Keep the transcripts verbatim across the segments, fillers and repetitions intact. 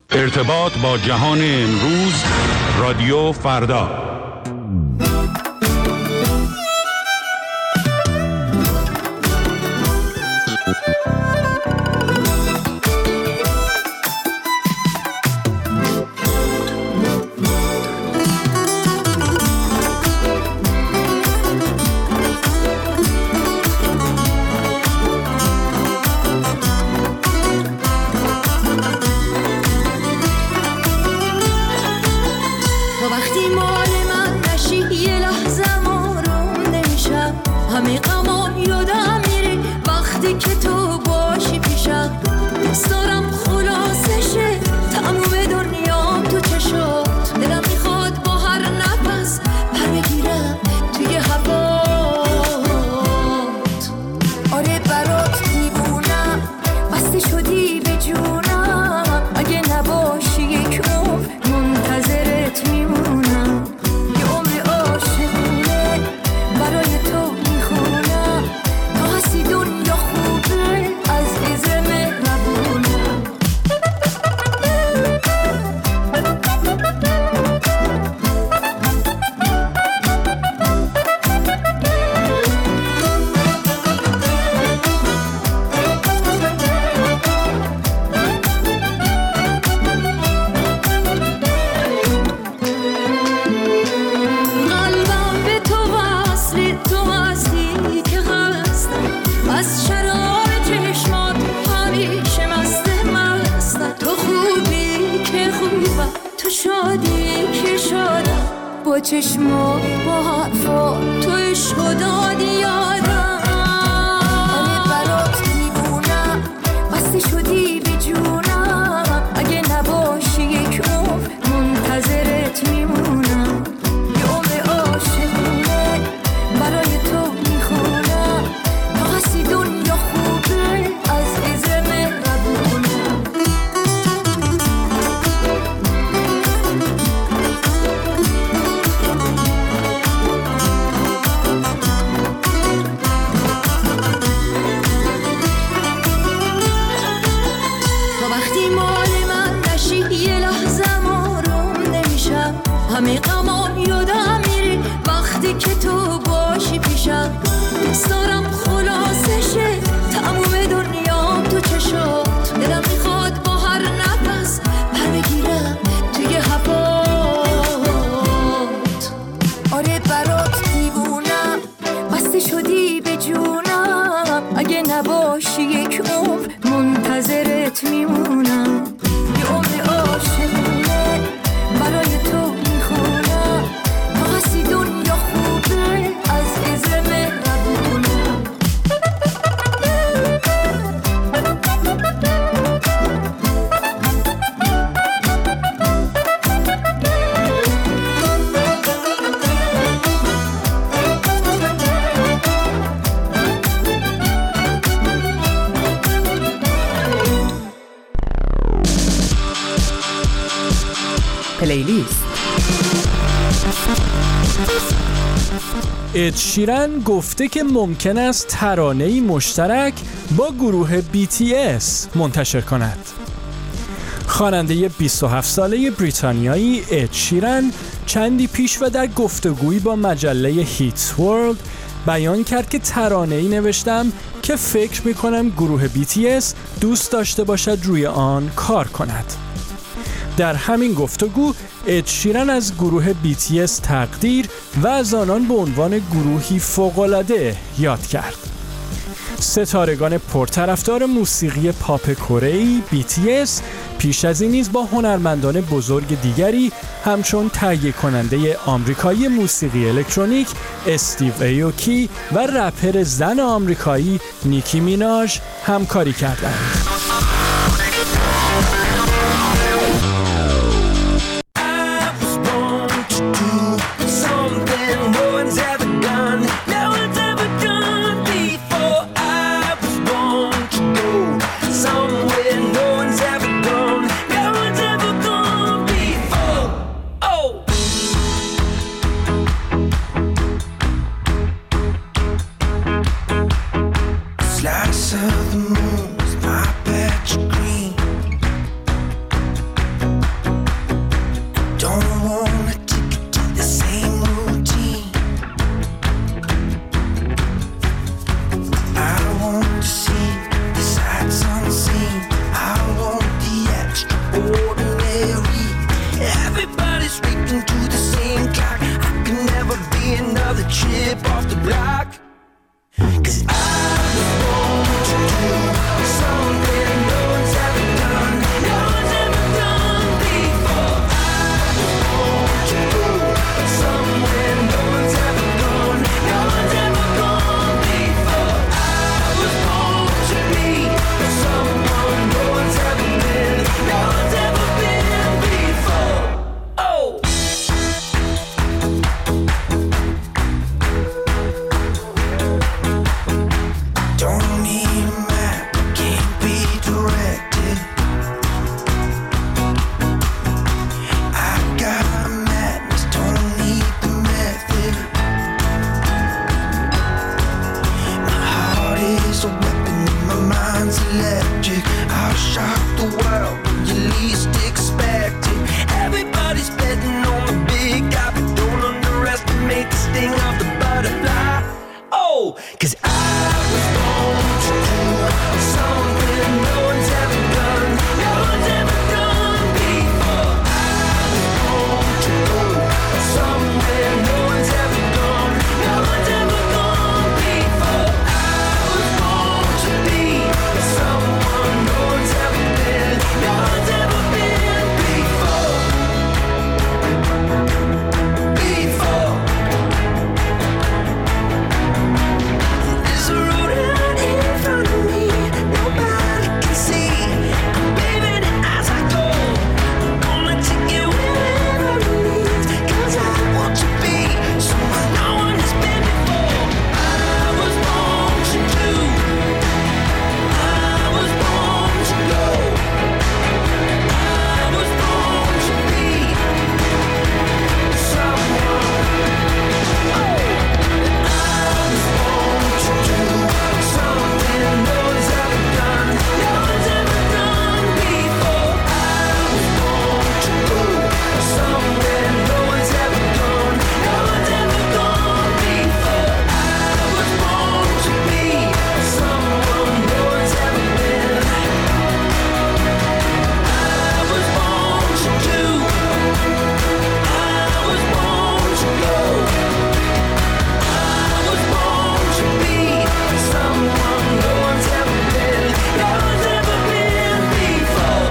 ارتباط با جهان امروز، رادیو فردا. چشمو با حرفا توی شدادی یادم آره برات میمونم بسته شدی به جونم اگه نباشی یک عمر منتظرت میمونم یه عمر عاشقونه برای تو میخونم تا هستی دنیا خوبه از عزم ربونم همه غمان یادم میره وقتی که تو باشی پیشم دوست دارم خلاصشه تموم دنیا تو چشات دلم میخواد با هر نفس پر بگیرم توی هوات آره برات میمونم بسته شدی به جونم اگه نباشی یک عمر منتظرت میمونم یه عمر عاشقونه برای تو دنیا خوبه از عزم ربونم پلیلیست. اد شیرن گفته که ممکن است ترانه‌ای مشترک با گروه بی تی اس منتشر کند. خواننده بیست و هفت ساله بریتانیایی اد شیرن چندی پیش و در گفتگویی با مجله هیت ورلد بیان کرد که ترانه‌ای نوشتم که فکر می‌کنم گروه بی تی اس دوست داشته باشد روی آن کار کند. در همین گفتگو اد شیرن از گروه بی تی اس تقدیر و از آنان به عنوان گروهی فوق‌العاده یاد کرد. ستارگان پرطرفدار موسیقی پاپ کره‌ای بی تی اس پیش از این نیز با هنرمندان بزرگ دیگری همچون تهیه کننده آمریکایی موسیقی الکترونیک استیو ایوکی و رپر زن آمریکایی نیکی میناژ همکاری کردند. Slice of the moon, my ordinary. Everybody's reaching to the same clock. I can never be another chip off the block. 'Cause I was born to do something no one's ever done, no one's ever done before. I was born to go somewhere no one's ever gone, no one's ever gone before. I was born to be someone no one's ever been, no one's ever been before. Oh! Don't need a map, can't be directed. I got a madness, don't need the method. My heart is a weapon, my mind's electric. I'll shock the world when you least expect it. Everybody's betting on the big guy, but don't underestimate the sting of the butterfly. Oh, 'cause I was born to do something no one's ever done, no one's ever done before. I was born to go somewhere no one's ever gone, no one's ever gone before. I was born to be someone no one's ever been, no one's ever been before. Before. There's a road out in front of me, nobody can see. I'm paving it as I go. I'm gonna take you wherever it leads, 'cause I want to be someone no one has been before. I was born to do. I was born to go. I was born to be someone. Oh, I was born to do something no one's ever done, no one's ever done before. I was born to go somewhere no one's ever gone, no one's ever gone before. I was born to be someone no one's ever been. I was born to do. I was born to go. I was born to be someone no one's ever been, no one's ever been before.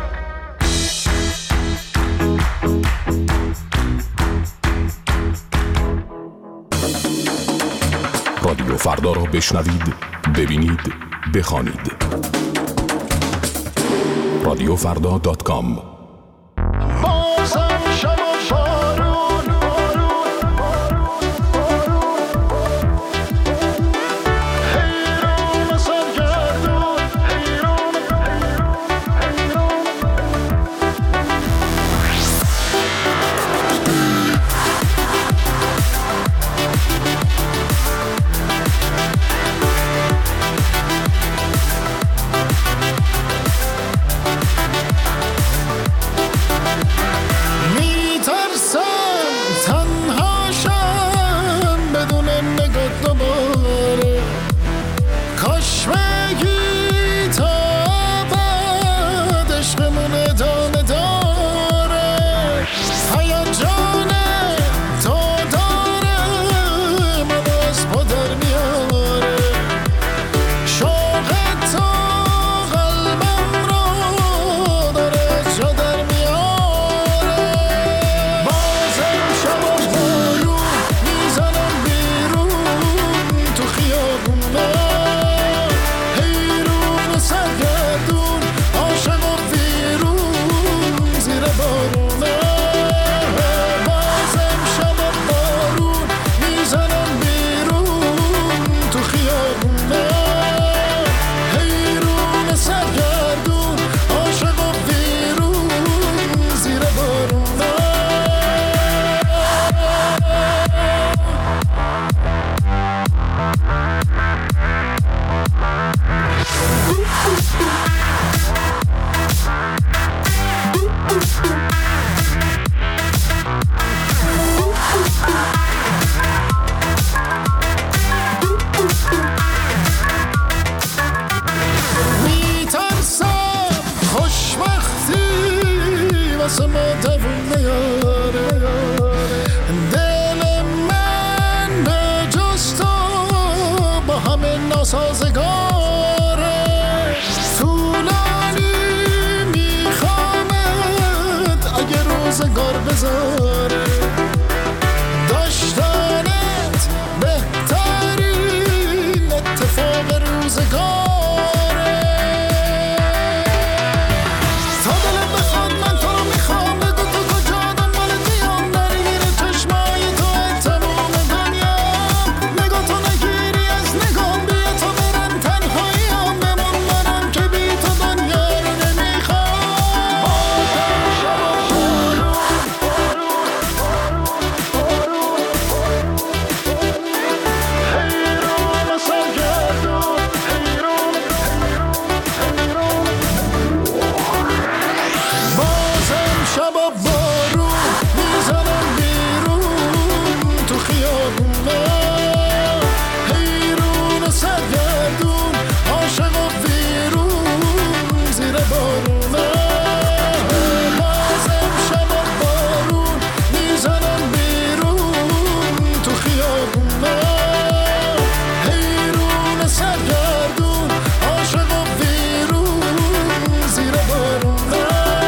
رادیو فردا را بشنوید، ببینید، بخوانید. رادیو فردا دات کام. بازم شب و بارون حیران سرگردون حیران خوشبختی واسه ما دوون نیاره. دل من به جز تو با همه ناسازگاره. طولانی میخوامت اگه روزگار بذاره. داشتنت بهترین اتفاق روزگاره. تا دلت بخواد من تو رو میخوام. بگو تو کجا دنبال دیام. درگیر چشمای تو تموم دنیا. نگاه تو نگیری از نگام. بیا تو برم تنهاییام. بمون منم که بی تو دنیا رو نمیخوام. حیرون و سرگردون. حیرون حیرون. بازم شبا بارون میزنم بیرون تو خیابونا. حیرون و سرگردون. عاشق و ویرون زیر بارونا. بازم شبا بارون میزنم بیرون تو خیابونا. حیرون و سرگردون. عاشق و ویرون زیر بارونا.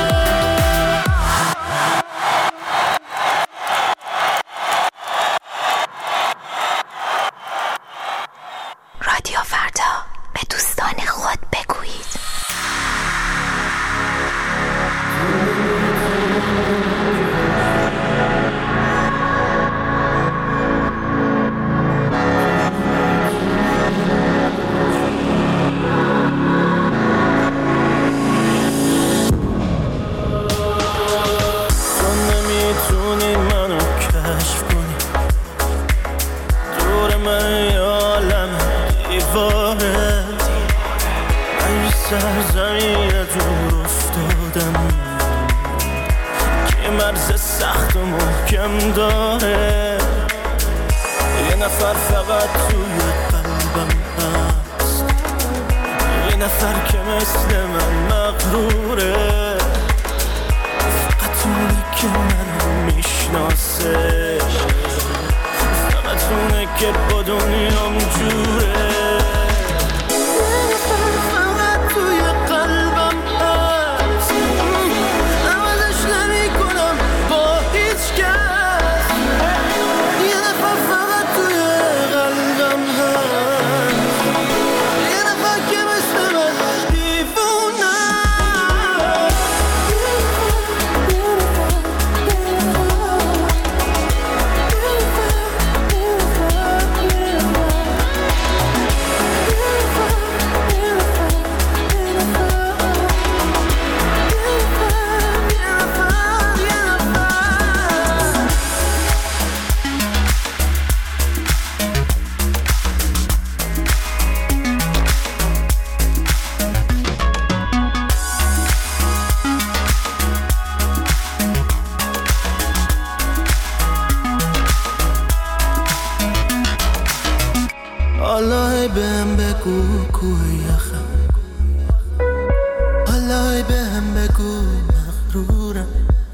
رادیو فردا، به دوستان خود بگویید. تو نمیتونی منو کشف کنی. دور من یه عالم دیواره. من یه سرزمین دور افتادم که مرز سخت و محکم داره. یه نفر فقط توی قلبم هست. یه نفر که مثل من مغروره. فقط اونه که منو میشناسه. فقط اونه که با دنیام جوره. فقط توی قلبم هست. عوضش نمی کنم با هیچ کس. یه نفر فقط توی قلبم هست. یه نفر که مثل من دیوونه. حالا بهم بگو کوه یخم. حالا بهم بگو مغرورم.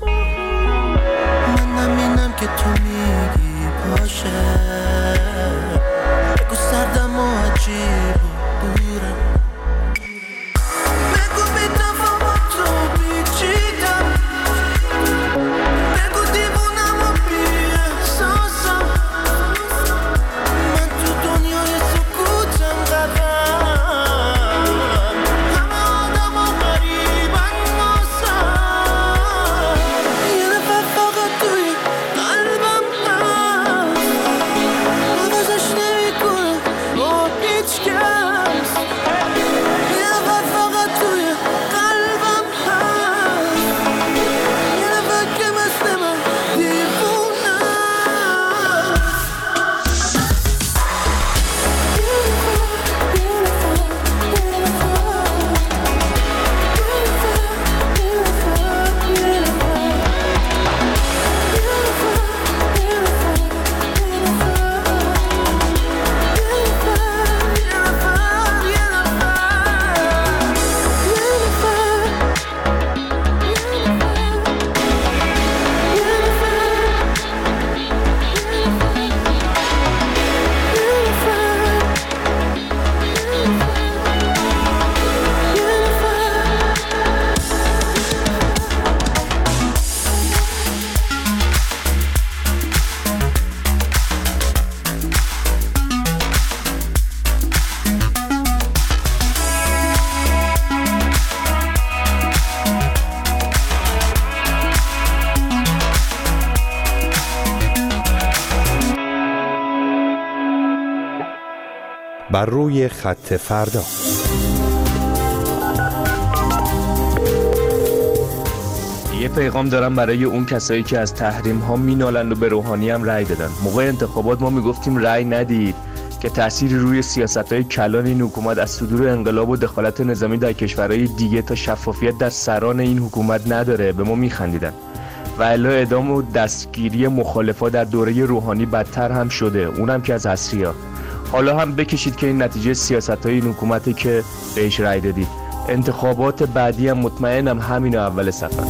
من نمینم که تو میگی باشه. بگو سردم و عجیب و دورم. بگو بی تفاوت و پیچیدم. بگو دیوونم و بی احساسم. من تو دنیای سکوتم قدم. بر روی خط فردا. یه پیغام دارم برای اون کسایی که از تحریم ها مینالن و به روحانی هم رأی دادن. موقع انتخابات ما میگفتیم رأی ندید که تأثیری روی سیاست‌های کلان این حکومت از صدور انقلاب و دخالت نظامی در کشورهای دیگه تا شفافیت در سران این حکومت نداره. به ما میخندیدن و الا اعدام و دستگیری مخالفا در دوره روحانی بدتر هم شده، اونم که از حصری‌ها. حالا هم بکشید که این نتیجه سیاست‌های این حکومتی که بهش رأی دادید. انتخابات بعدی هم مطمئنم همین اول سفر.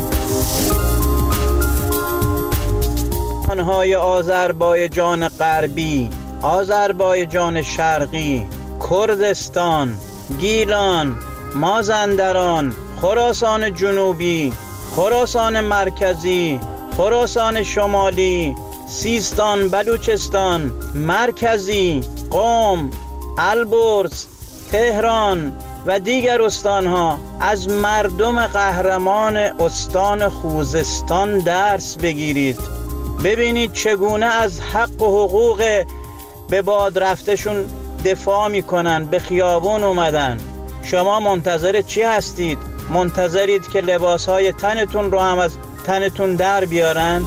آنهای آذربایجان غربی، آذربایجان شرقی، کردستان، گیلان، مازندران، خراسان جنوبی، خراسان مرکزی، خراسان شمالی، سیستان، بلوچستان، مرکزی، قم، البرز، تهران و دیگر استانها از مردم قهرمان استان خوزستان درس بگیرید. ببینید چگونه از حق و حقوق به باد رفتشون دفاع میکنن، به خیابون اومدن. شما منتظر چی هستید؟ منتظرید که لباسهای تنتون رو هم از تنتون در بیارن؟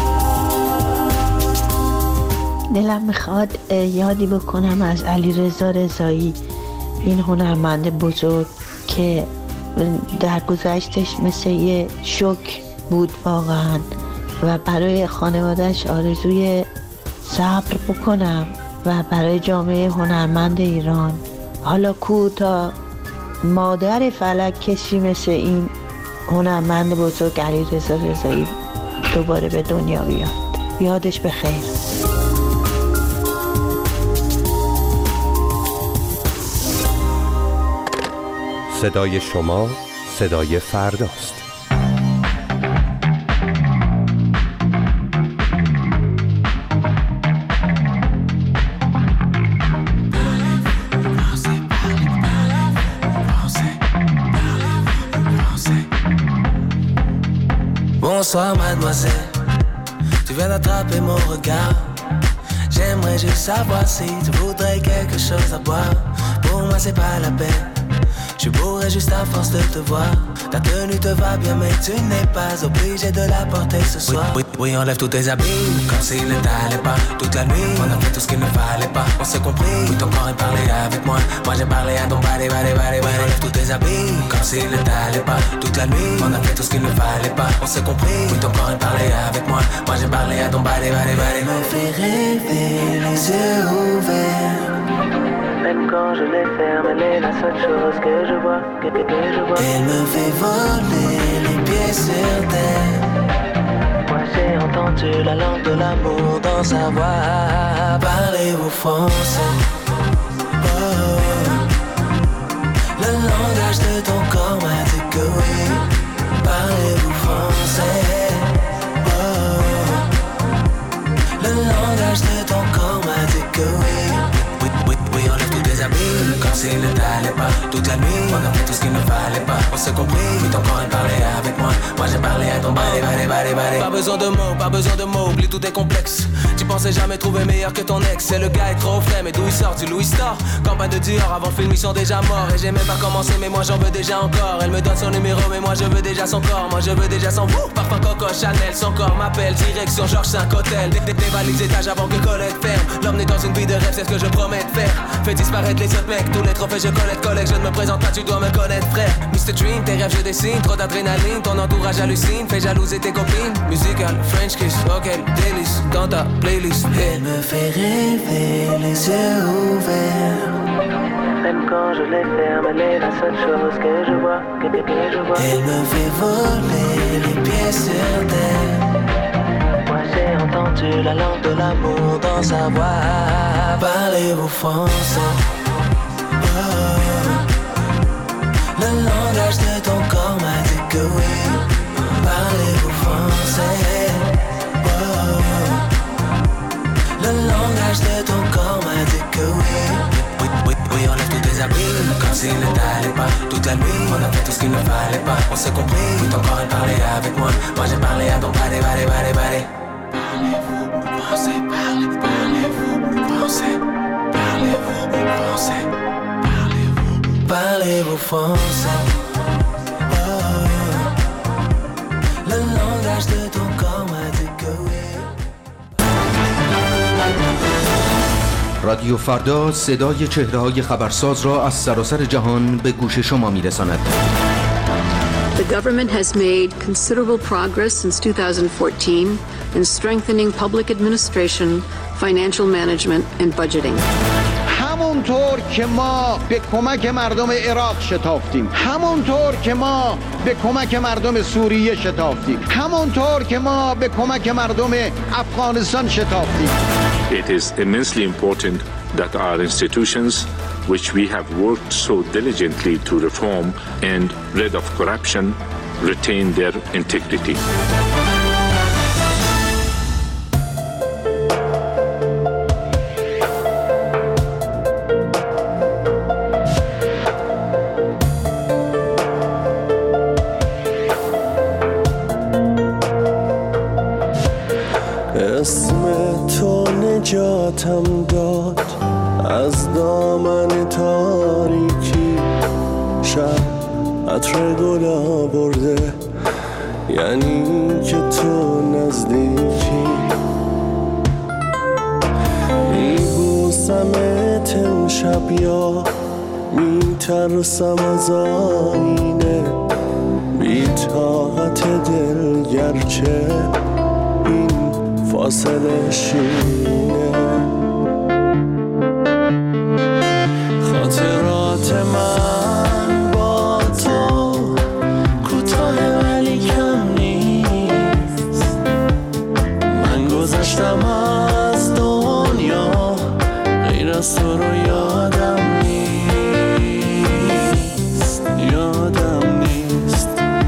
دلم میخواد یادی بکنم از علیرضا رضایی، این هنرمند بزرگ که در گذشتش مثل یه شوک بود واقعا و برای خانوادهش آرزوی صبر بکنم و برای جامعه هنرمند ایران. حالا کو تا مادر فلک کسی مثل این هنرمند بزرگ علیرضا رضایی دوباره به دنیا بیاد. یادش بخیر. صدای شما صدای فرداست. Bonsoir mademoiselle, tu viens d'attraper mon regard. J'aimerais juste savoir si tu voudrais quelque chose à boire. Pour moi c'est pas la peine, je pourrais juste à force de te voir. Ta tenue te va bien mais tu n'es pas obligé de la porter ce soir. Oui, oui, oui, enlève tous tes habits, comme s'il ne t'allait pas. Toute la nuit, on a fait tout ce qu'il ne fallait pas. On s'est compris, oui, ton corps est parlé avec moi. Moi j'ai parlé à ton body, body, body, body. Enlève tous tes habits, comme s'il ne t'allait pas. Toute la nuit, on a fait tout ce qu'il ne fallait pas. On s'est compris, oui, ton corps est parlé avec moi. Moi j'ai parlé à ton body, body, body. Me fait rêver les yeux ouverts. Même quand je les ferme, elle est la seule chose que je vois, que, que, que je vois. Elle me fait voler les pieds sur terre. Moi j'ai entendu la langue de l'amour dans sa voix. Parlez-vous français? Oh. Le langage de ton corps m'a dit que oui. Parlez-vous français? Oh. Le langage de ton corps m'a dit que oui. Oui, oui, enlève tous tes habits, comme s'il ne t'allait pas. Toute la nuit, on a fait tout ce qu'il ne fallait pas. On s'est compris, oui, ton corps est parlé avec moi. Moi j'ai parlé à ton body, body, body, body. Pas besoin de mots, pas besoin de mots, oublie tous tes complexes. Tu pensais jamais trouver meilleur que ton ex. C'est le gars est trop frais, mais d'où il sort du Louis Store. Campagne de Dior, avant le film ils sont déjà morts. Et j'ai même pas commencé, mais moi j'en veux déjà encore. Elle me donne son numéro, mais moi je veux déjà son corps. Moi je veux déjà son vous, parfum Coco Chanel. Son corps m'appelle, direction Georges cinq Hôtel. Dévalise étage avant que Colette ferme. L'emmener dans une vie de rêve, c'est ce que je promets de faire. Fais disparaître les autres mecs, tous les trophées je collecte, collègue, je ne me présente pas, tu dois me connaître frère. mister Dream, tes rêves je dessine, trop d'adrénaline, ton entourage hallucine, fais jalouser tes copines. Musical, French kiss, ok, délice, dans ta playlist. Elle me fait rêver les yeux ouverts. Même quand je les ferme, elle est la seule chose que je vois, que, que, que je vois. Elle me fait voler les pieds sur terre. Moi j'ai entendu la langue de l'amour dans sa voix. Parlez-vous français? Oh. Le langage de ton corps m'a dit que oui. Parlez-vous français? Oh. Le langage de ton corps m'a dit que oui. Oui, oui, oui, enlève tous tes habits, comme s'il ne t'allait pas. Toute la nuit, on a fait tout ce qu'il ne fallait pas. On s'est compris, oui, ton corps est parlé avec moi. Moi j'ai parlé à ton body, body, body, body. Parlez-vous français? Parlez, parlez-vous français? Parlez-vous français? l'enfance. Le langage de ton corps m'a dit que oui. رادیو فردا صدای چهره‌های خبرساز را از سراسر جهان به گوش شما می‌رساند. The government has made considerable progress since two thousand fourteen in strengthening public administration, financial management and budgeting. همونطور که ما به کمک مردم عراق شتافتیم، همونطور که ما به کمک مردم سوریه شتافتیم، همونطور که ما به کمک مردم افغانستان شتافتیم. It is immensely important that our institutions, which we have worked so diligently to reform and rid of corruption, retain their integrity. اسم تو نجاتم داد از دامن تاریکی، شب عطر گل آورده یعنی که تو نزدیکی. میبوسمت امشب یا میترسم از آینه، بی طاقت دل گرچه این فاصله شینه. خاطرات من با تو کوتاه ولی کم نیست، من گذشتم از دنیا غیر از تو رو یادم نیست، یادم نیست.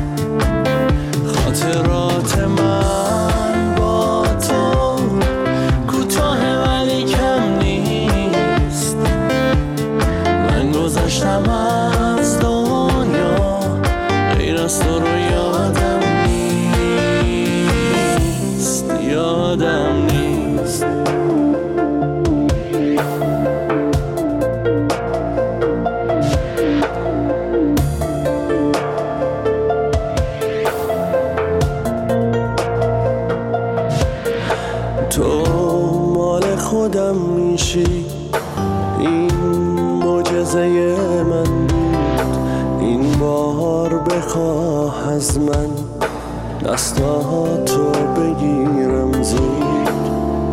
خاطرات من گذشتم از دنیا غیر از تو رو یادم نیست، یادم نیست. تو مال خودم میشی، این معجزه من بود. این بار بخواه از من دستاتو بگیرم زود.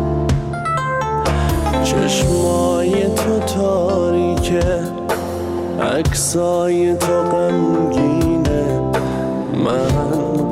چشمای تو تاریکه، عکسای تو غمگینه، من